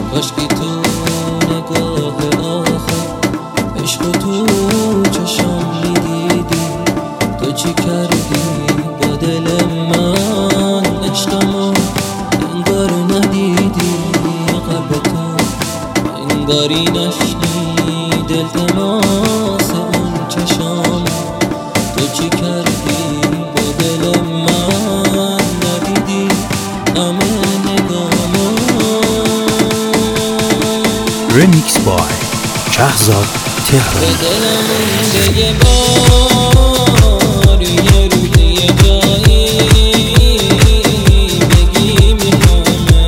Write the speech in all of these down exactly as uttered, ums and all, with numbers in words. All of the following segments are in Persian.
کاشکی تو نگاه آخر عشق تو چشم میدیدی، تو چی کردی با دل من؟ عشقمو انگار ندیدی، قلب تو انگاری نشنی دل تماس اون چشام. تو چی کردی با دل من؟ ندیدی همه نگامو. رمیکس بای شهزاد تهرانی. به دلم مونده یه بار، یه روز یه جایی بگی میخوامه،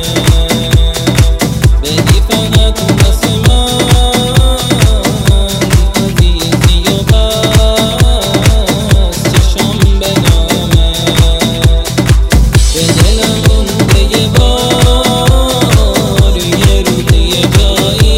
بگی فقط واسه من عزیزی و بس چشم به نامت. به دلم مونده یه بار، یه روز یه جایی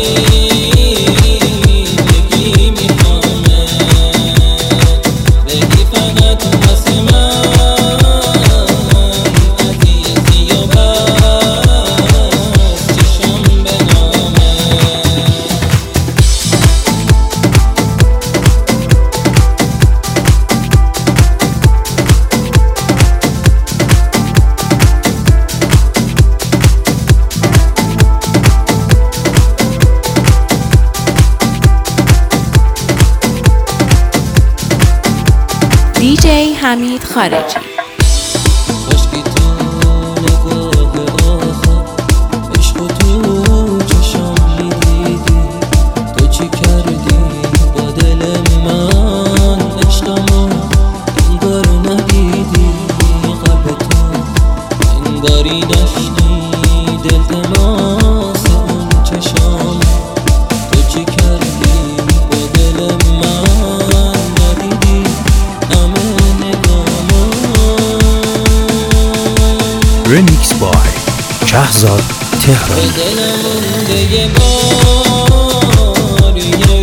دیجی حمید خارجی. کاشکی تو نگاه آخر عشق تو چشم میدیدی، تو چی کردی با دل من؟ عشقمو انگار ندیدی، قلب تو انگاری نشنی دل تماس اون چشام. تو چی کردی با دل من؟ ندیدی همه نگامو. رمیکس بای شهزاد به تهرانی. دلم مونده یه بار، یه